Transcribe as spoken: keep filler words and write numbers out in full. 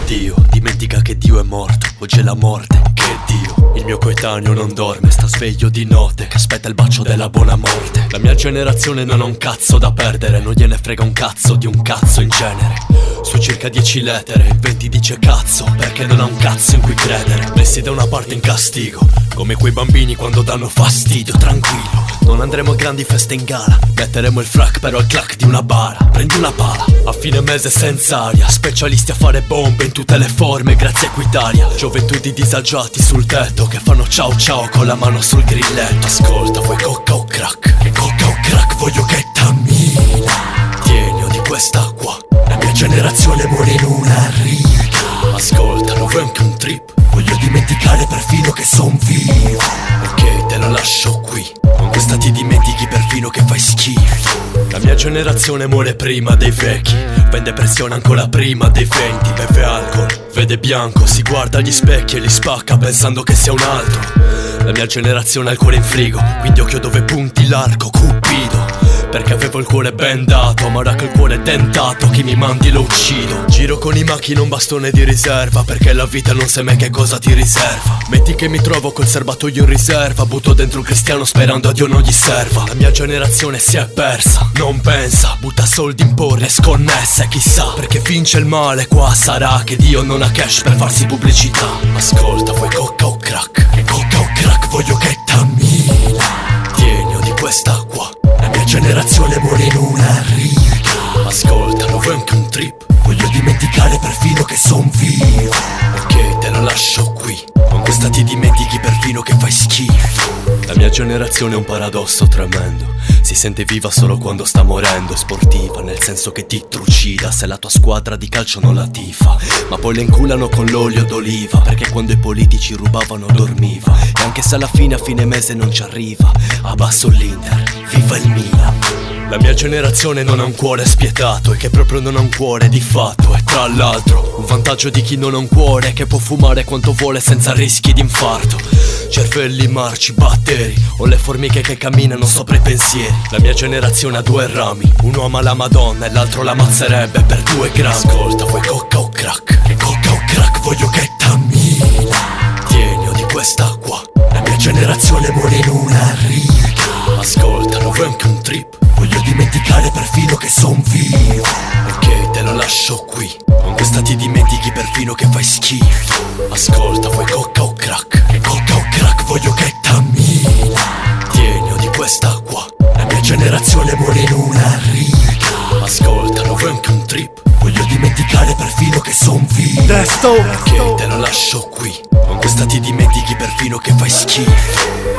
Dio, dimentica che Dio è morto. Oggi è la morte, che è Dio. Il mio coetaneo non dorme, sta sveglio di notte, che aspetta il bacio della buona morte. La mia generazione non ha un cazzo da perdere, non gliene frega un cazzo di un cazzo in genere. Su circa dieci lettere, il venti dice cazzo, perché non ha un cazzo in cui credere. Messi da una parte in castigo, come quei bambini quando danno fastidio. Tranquillo, non andremo a grandi feste in gala, metteremo il frac però al clac di una bara. Prendi una pala, a fine mese senza aria, specialisti a fare bombe in tutte le forme grazie a Equitalia. Gioventù di disagiati sul tetto che fanno ciao ciao con la mano sul grilletto. Ascolta, vuoi cocca o crack? Che cocca o crack voglio che t'ammina. Tieni di quest'acqua, la mia generazione muore in una riga. Ascolta, non vuoi anche un trip? Voglio dimenticare perfino che son vivo. Ok, te lo lascio qui, con questa ti dimentichi perfino che fai schifo. La mia generazione muore prima dei vecchi, vende pressione ancora prima dei venti. Beve alcol, vede bianco, si guarda agli specchi e li spacca pensando che sia un altro. La mia generazione ha il cuore in frigo, quindi occhio dove punti l'arco, Cupido. Perché avevo il cuore ben dato, ma ora che il cuore è dentato, chi mi mandi lo uccido. Giro con i macchine un bastone di riserva, perché la vita non sai mai che cosa ti riserva. Metti che mi trovo col serbatoio in riserva, butto dentro un cristiano sperando a Dio non gli serva. La mia generazione si è persa, non pensa, butta soldi in porre sconnesse, chissà. Perché vince il male, qua sarà che Dio non ha cash per farsi pubblicità. Ascolta, vuoi cocca o crack? Che cocca o crack voglio che t'ammina. Tieni di quest'acqua, la mia generazione muore in una riga. Ascolta, non vuoi anche un trip? Voglio dimenticare perfino che son vivo. Ok, te lo lascio qui, con questa ti dimentichi perfino che fai schifo. La mia generazione è un paradosso tremendo, si sente viva solo quando sta morendo. È sportiva, nel senso che ti trucida se la tua squadra di calcio non la tifa, ma poi le inculano con l'olio d'oliva, perché quando i politici rubavano dormiva. E anche se alla fine a fine mese non ci arriva, abbasso l'Inter, viva il Milan. La mia generazione non ha un cuore spietato, e che proprio non ha un cuore di fatto. E tra l'altro, un vantaggio di chi non ha un cuore è che può fumare quanto vuole senza rischi di infarto. Cervelli, marci, batteri, o le formiche che camminano sopra i pensieri. La mia generazione ha due rami, uno ama la Madonna e l'altro la ammazzerebbe per due grammi. Ascolta, vuoi cocca o crack? Che cocca o crack voglio che t'ammina. Tieni di quest'acqua, la mia generazione muore in una riga. Ascolta, non vuoi anche un trip? Voglio dimenticare perfino che son vivo. Ok, te lo lascio qui, con questa ti dimentichi perfino che fai schifo. Ascolta, vuoi cocca o crack? Che cocca o crack voglio che t'ammina. Tieni di quest'acqua, la mia generazione muore in una riga. Ascolta, non vuoi anche un trip? Voglio dimenticare perfino che son vivo. Desto. Ok, te lo lascio qui, con questa ti dimentichi perfino che fai schifo.